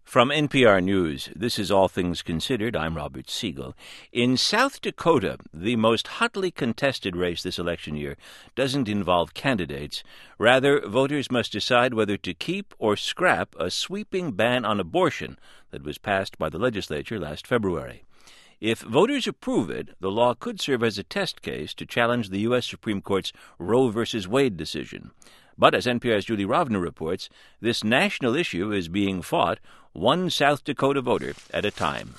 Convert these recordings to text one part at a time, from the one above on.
From NPR News, this is All Things Considered. I'm Robert Siegel. In South Dakota, the most hotly contested race this election year doesn't involve candidates. Rather, voters must decide whether to keep or scrap a sweeping ban on abortion that was passed by the legislature last February. If voters approve it, the law could serve as a test case to challenge the U.S. Supreme Court's Roe v. Wade decision. But as NPR's Julie Rovner reports, this national issue is being fought one South Dakota voter at a time.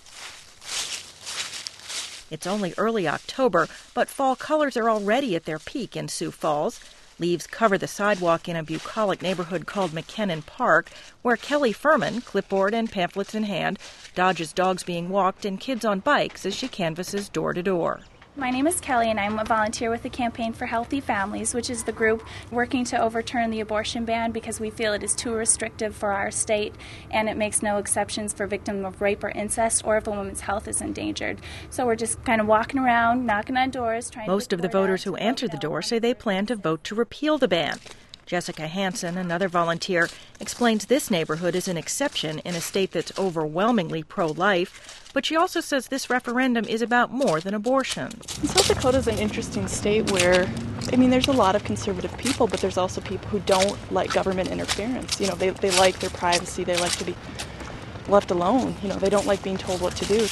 It's only early October, but fall colors are already at their peak in Sioux Falls. Leaves cover the sidewalk in a bucolic neighborhood called McKinnon Park, where Kelly Furman, clipboard and pamphlets in hand, dodges dogs being walked and kids on bikes as she canvasses door to door. My name is Kelly, and I'm a volunteer with the Campaign for Healthy Families, which is the group working to overturn the abortion ban because we feel it is too restrictive for our state, and it makes no exceptions for victims of rape or incest or if a woman's health is endangered. So we're just kind of walking around, knocking on doors, trying to... Most of the voters who answer the door say they plan to vote to repeal the ban. Jessica Hansen, another volunteer, explains this neighborhood is an exception in a state that's overwhelmingly pro-life, but she also says this referendum is about more than abortion. South Dakota is an interesting state where, there's a lot of conservative people, but there's also people who don't like government interference. They like their privacy. They like to be left alone. They don't like being told what to do.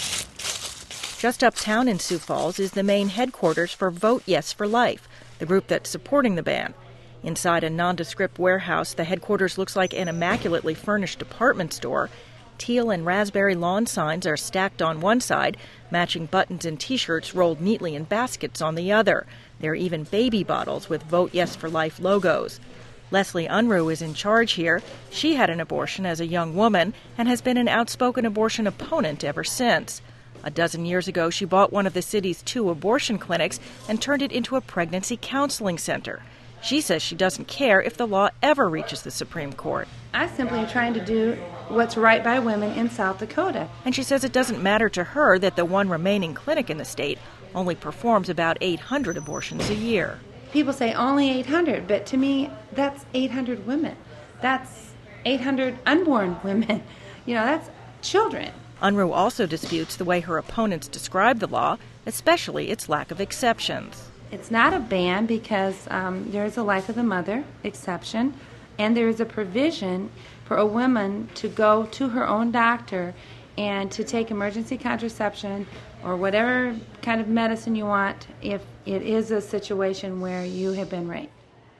Just uptown in Sioux Falls is the main headquarters for Vote Yes for Life, the group that's supporting the ban. Inside a nondescript warehouse, the headquarters looks like an immaculately furnished department store. Teal and raspberry lawn signs are stacked on one side, matching buttons and T-shirts rolled neatly in baskets on the other. There are even baby bottles with Vote Yes for Life logos. Leslie Unruh is in charge here. She had an abortion as a young woman and has been an outspoken abortion opponent ever since. A dozen years ago, she bought one of the city's 2 abortion clinics and turned it into a pregnancy counseling center. She says she doesn't care if the law ever reaches the Supreme Court. I simply am trying to do what's right by women in South Dakota. And she says it doesn't matter to her that the one remaining clinic in the state only performs about 800 abortions a year. People say only 800, but to me, that's 800 women. That's 800 unborn women. That's children. Unruh also disputes the way her opponents describe the law, especially its lack of exceptions. It's not a ban because there is a life of the mother exception, and there is a provision for a woman to go to her own doctor and to take emergency contraception or whatever kind of medicine you want if it is a situation where you have been raped.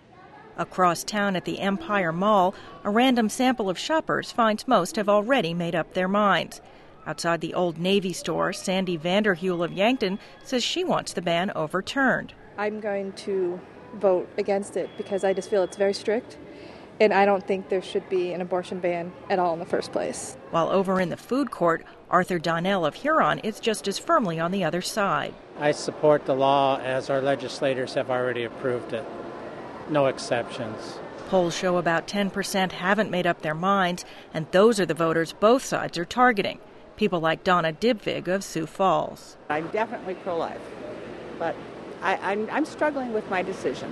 Across town at the Empire Mall, a random sample of shoppers finds most have already made up their minds. Outside the Old Navy store, Sandy Vanderhule of Yankton says she wants the ban overturned. I'm going to vote against it because I just feel it's very strict, and I don't think there should be an abortion ban at all in the first place. While over in the food court, Arthur Donnell of Huron is just as firmly on the other side. I support the law as our legislators have already approved it. No exceptions. Polls show about 10% haven't made up their minds, and those are the voters both sides are targeting. People like Donna Dibvig of Sioux Falls. I'm definitely pro-life, but I'm struggling with my decision.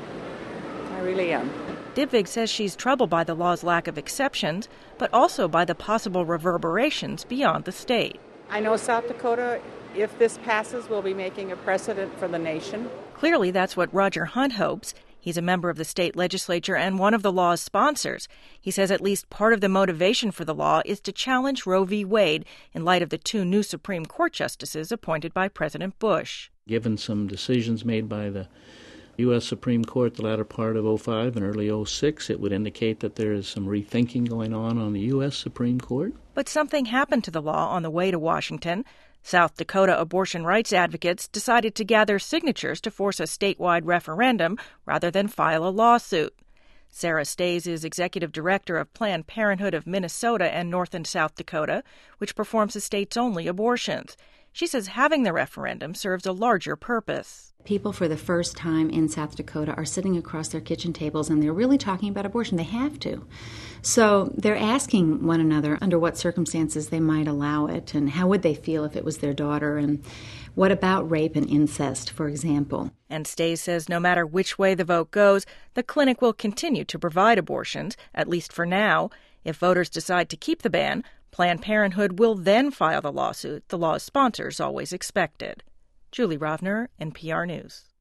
I really am. Dibvig says she's troubled by the law's lack of exceptions, but also by the possible reverberations beyond the state. I know South Dakota, if this passes, will be making a precedent for the nation. Clearly, that's what Roger Hunt hopes. He's a member of the state legislature and one of the law's sponsors. He says at least part of the motivation for the law is to challenge Roe v. Wade in light of the 2 new Supreme Court justices appointed by President Bush. Given some decisions made by the U.S. Supreme Court the latter part of 2005 and early 2006, it would indicate that there is some rethinking going on the U.S. Supreme Court. But something happened to the law on the way to Washington. South Dakota abortion rights advocates decided to gather signatures to force a statewide referendum rather than file a lawsuit. Sarah Stays is executive director of Planned Parenthood of Minnesota and North and South Dakota, which performs the state's only abortions. She says having the referendum serves a larger purpose. People for the first time in South Dakota are sitting across their kitchen tables and they're really talking about abortion. They have to. So they're asking one another under what circumstances they might allow it and how would they feel if it was their daughter and what about rape and incest, for example. And Stays says no matter which way the vote goes, the clinic will continue to provide abortions, at least for now. If voters decide to keep the ban, Planned Parenthood will then file the lawsuit the law's sponsors always expected. Julie Rovner, NPR News.